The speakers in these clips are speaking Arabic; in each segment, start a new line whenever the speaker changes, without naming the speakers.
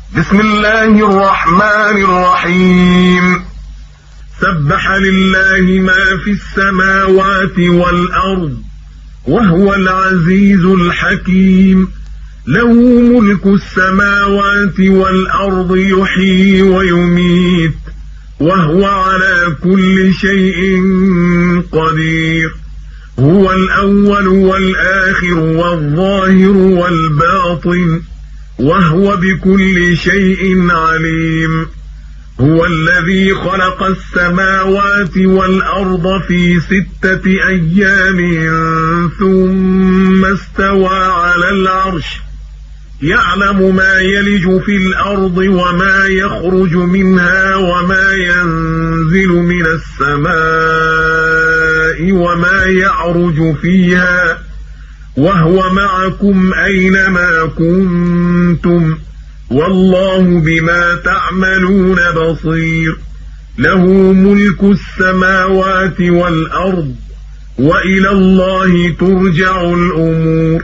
بسم الله الرحمن الرحيم. سبح لله ما في السماوات والأرض وهو العزيز الحكيم. له ملك السماوات والأرض يحيي ويميت وهو على كل شيء قدير. هو الأول والآخر والظاهر والباطن وهو بكل شيء عليم. هو الذي خلق السماوات والأرض في 6 أيام ثم استوى على العرش يعلم ما يلج في الأرض وما يخرج منها وما ينزل من السماء وما يعرج فيها وهو معكم أينما كنتم والله بما تعملون بصير. له ملك السماوات والأرض وإلى الله ترجع الأمور.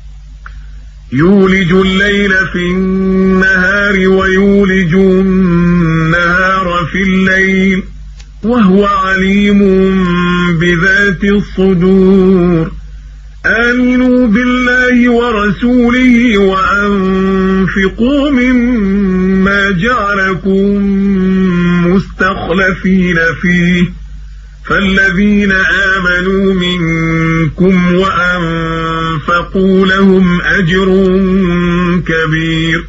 يولج الليل في النهار ويولج النهار في الليل وهو عليم بذات الصدور. آمنوا بالله ورسوله وأنفقوا مما جعلكم مستخلفين فيه فالذين آمنوا منكم وأنفقوا لهم أجر كبير.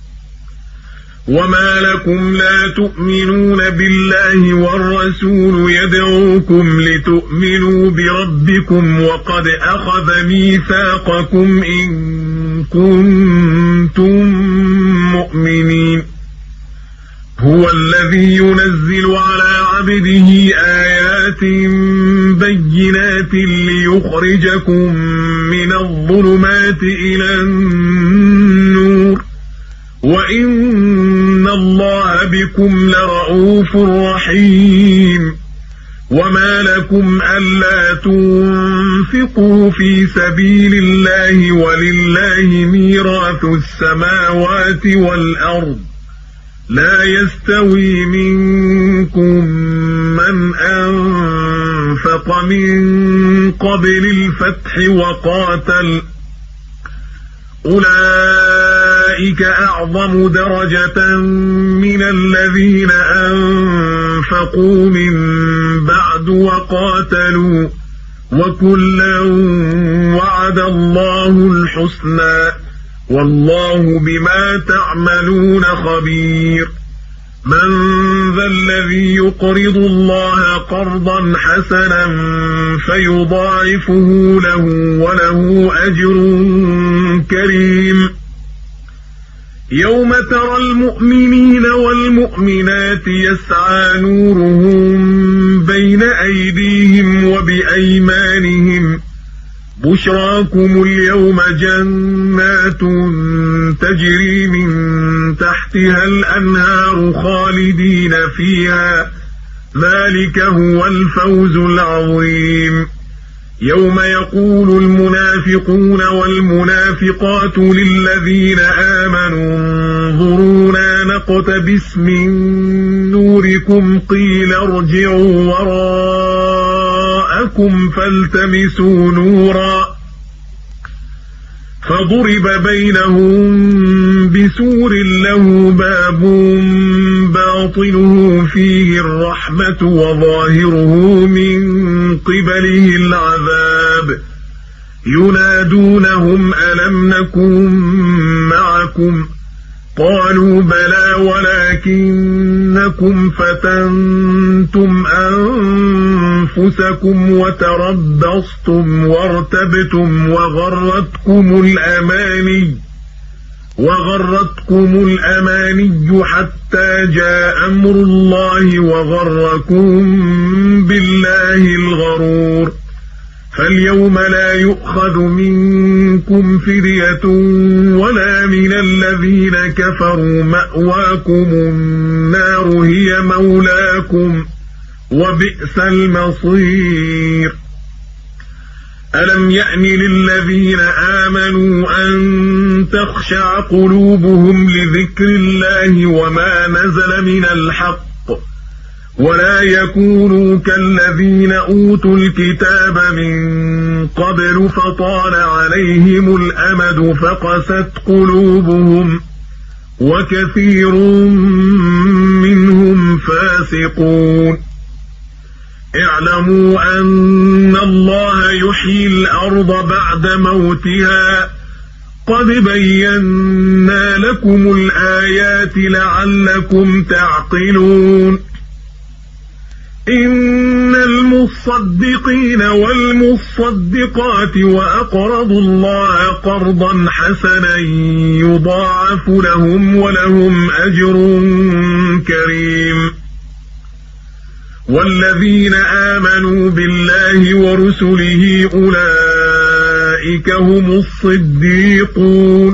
وما لكم لا تؤمنون بالله والرسول يدعوكم لتؤمنوا بربكم وقد أخذ ميثاقكم إن كنتم مؤمنين. هو الذي ينزل على عبده آيات بينات ليخرجكم من الظلمات إلى النور وإن الله بكم لرؤوف رحيم. وما لكم ألا تنفقوا في سبيل الله ولله ميراث السماوات والأرض لا يستوي منكم من أنفق من قبل الفتح وقاتل أولئك أعظم درجة من الذين أنفقوا من بعد وقاتلوا وكلا وعد الله الحسنى والله بما تعملون خبير. من ذا الذي يقرض الله قرضا حسنا فيضاعفه له وله أجر كريم. يوم ترى المؤمنين والمؤمنات يسعى نورهم بين أيديهم وبأيمانهم بشراكم اليوم جنات تجري من تحتها الأنهار خالدين فيها ذلك هو الفوز العظيم. يوم يقول المنافقون والمنافقات للذين آمنوا انظرونا نقتبس من نوركم قيل ارجعوا وراءكم فالتمسوا نورا فضرب بينهم بسور له باب باطنه فيه الرحمة وظاهره من قبله العذاب. ينادونهم ألم نكن معكم قالوا بلى ولكنكم فتنتم أنفسكم وتربصتم وارتبتم وغرتكم الأماني حتى جاء أمر الله وغركم بالله الغرور. فاليوم لا يؤخذ منكم فدية ولا من الذين كفروا مأواكم النار هي مولاكم وبئس المصير. ألم يأن للذين آمنوا أن تخشع قلوبهم لذكر الله وما نزل من الحق ولا يكونوا كالذين أوتوا الكتاب من قبل فطال عليهم الأمد فقست قلوبهم وكثير منهم فاسقون اعلموا أن الله يحيي الأرض بعد موتها قد بينا لكم الآيات لعلكم تعقلون إن المصدقين والمصدقات وأقرضوا الله قرضا حسنا يضاعف لهم ولهم أجر كريم والذين آمنوا بالله ورسله أولئك هم الصديقون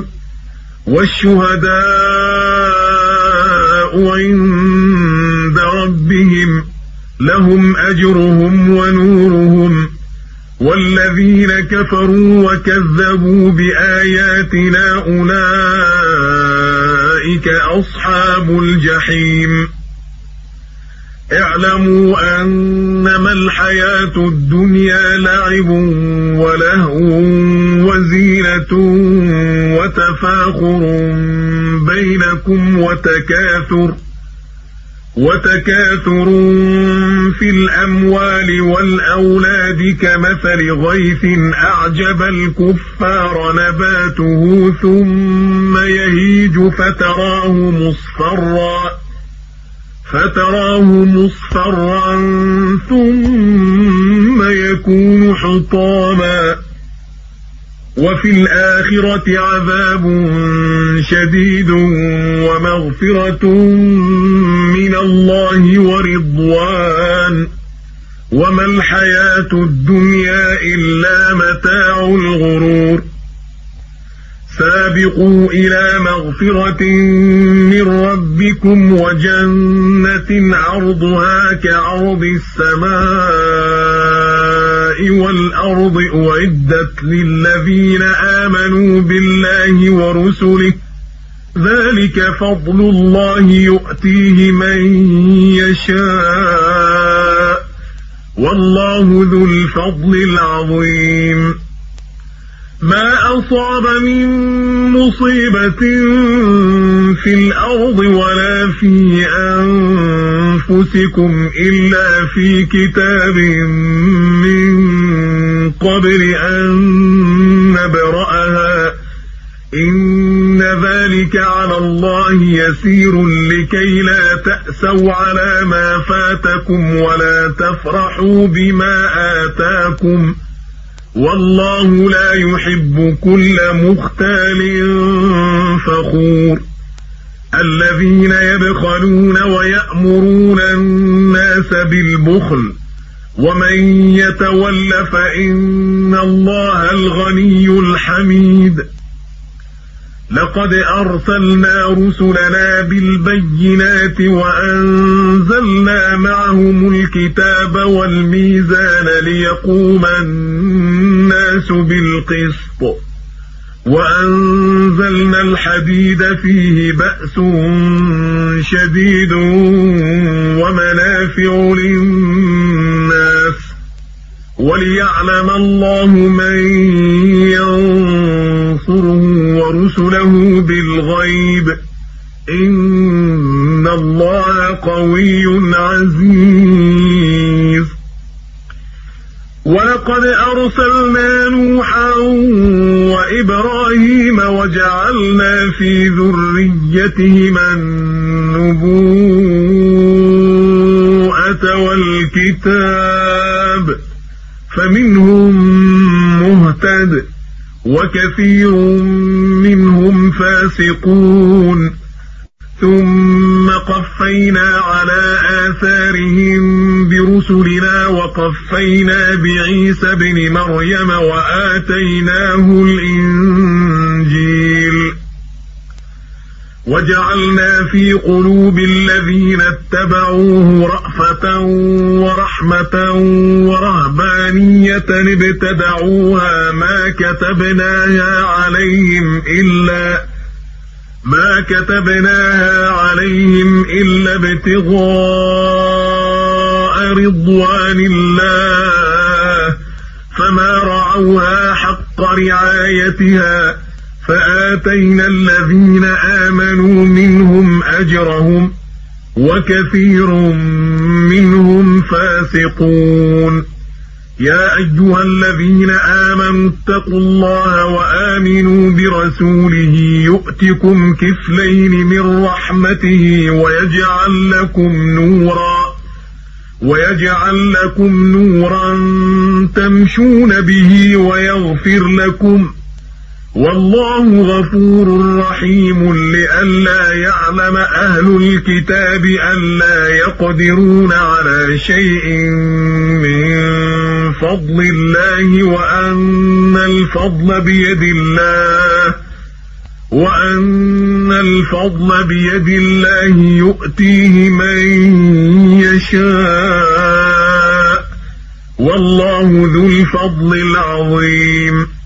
والشهداء عند ربهم لهم أجرهم ونورهم والذين كفروا وكذبوا بآياتنا أولئك أصحاب الجحيم اعلموا أنما الحياة الدنيا لعب ولهو وزينة وتفاخر بينكم وتكاثر في الأموال والأولاد كمثل غيث أعجب الكفار نباته ثم يهيج فتراه مصفرا ثم يكون حطاما وفي الآخرة عذاب شديد ومغفرة من الله ورضوان وما الحياة الدنيا إلا متاع الغرور سابقوا إلى مغفرة من ربكم وجنة عرضها كعرض السماء والأرض أعدت للذين آمنوا بالله ورسله ذلك فضل الله يؤتيه من يشاء والله ذو الفضل العظيم ما أصاب من مصيبة في الأرض ولا في أنفسكم إلا في كتاب من قبل أن نبرأها إن ذلك على الله يسير لكي لا تأسوا على ما فاتكم ولا تفرحوا بما آتاكم والله لا يحب كل مختال فخور الذين يبخلون ويأمرون الناس بالبخل ومن يتول فإن الله الغني الحميد لقد أرسلنا رسلنا بالبينات وأنزلنا معهم الكتاب والميزان ليقوم الناس بالقسط وأنزلنا الحديد فيه بأس شديد ومنافع للناس وليعلم الله من ينصره ورسله بالغيب إن الله قوي عزيز ولقد أرسلنا نوحا وإبراهيم وجعلنا في ذريتهما النبوءة والكتاب فمنهم مهتد وكثير منهم فاسقون ثم قفينا على آثارهم برسلنا وقفينا بعيسى ابن مريم وجعلنا في قلوب الذين اتبعوه رأفة ورحمة ورهبانية ابتدعوها ما كتبناها عليهم إلا ابتغاء رضوان الله فما رعوها حق رعايتها فآتينا الذين آمنوا منهم أجرهم وكثير منهم فاسقون. يا أيها الذين آمنوا اتقوا الله وآمنوا برسوله يؤتكم كفلين من رحمته ويجعل لكم نورا تمشون به ويغفر لكم والله غفور رحيم. لئلا يعلم أهل الكتاب ألا يقدرون على شيء من فضل الله وأن الفضل بيد الله يؤتيه من يشاء والله ذو الفضل العظيم.